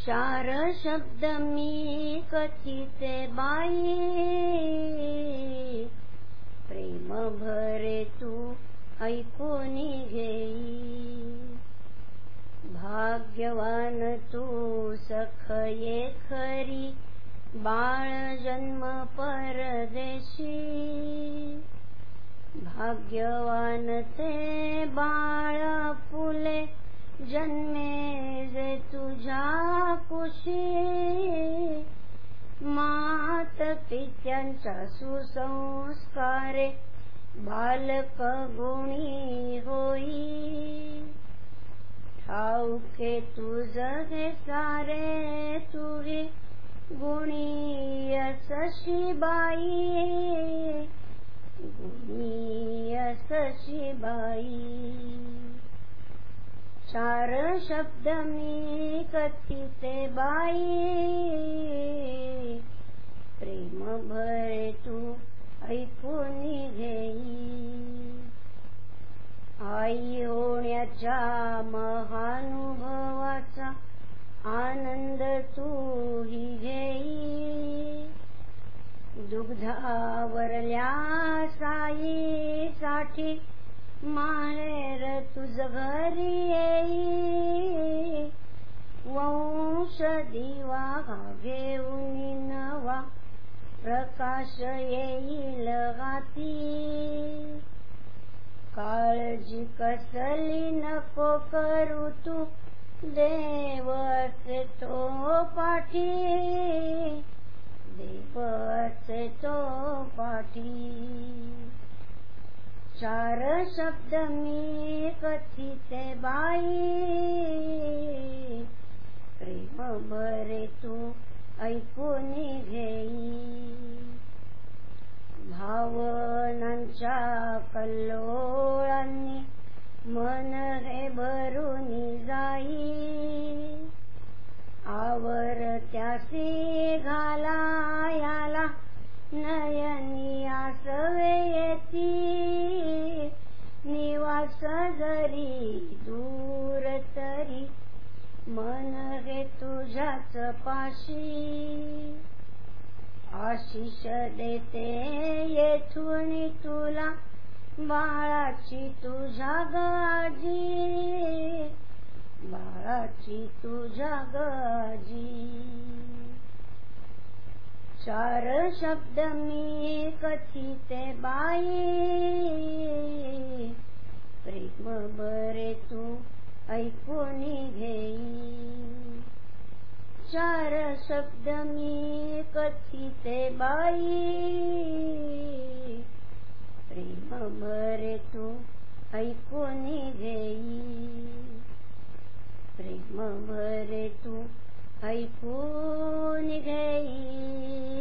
चार शब्द मी कथिते बाई, प्रेम भरे तू ऐकून घेई। भाग्यवान तू सखये खरी, बाळ जन्म परदेशी। भाग्यवान ते बाळ फुले, जन्मे जे तुझ्या कुशी। मात पित्यांच्या सुसंस्कारे, बालक गुणी होई। ठाऊके तुझ हे सारे, तुही गुणी असशी बाई, गुणी असशी बाई। चार शब्द मी कथिते बाई, प्रेम भरे तू ऐकून घेई। आई होण्याच्या महानुभवाचा आनंद तूही घेई। दुग्धावरल्या साईसाठी, माहेर तुझ घरी येई। वंश दिवा घेऊन नवा, प्रकाश येईल हाती। काळजी कसली नको करू तू, देव असे तो पाठी, देव असे तो पाठी। चार शब्द मी कथिते बाई, प्रेम भरे तू ऐकून घेई। भावनांच्या कल्लोळांनी मन हे भरून जाई। आवर त्यासी घालायाला, नयनी आसवे येती। निवास जरी दूर तरी, मन हे तुझ्याच पाशी। आशिष देते येथून तुला, बाळाची तुझ्या गाजी, बाळाची तुझ्या गाजी। चार शब्द मी कथिते बाई, प्रेम भरे तू ऐकून घेई। चार शब्द मी कथिते बाई, प्रेम भरे तू ऐकून घेई। प्रेम भरे तू ऐकून घेई।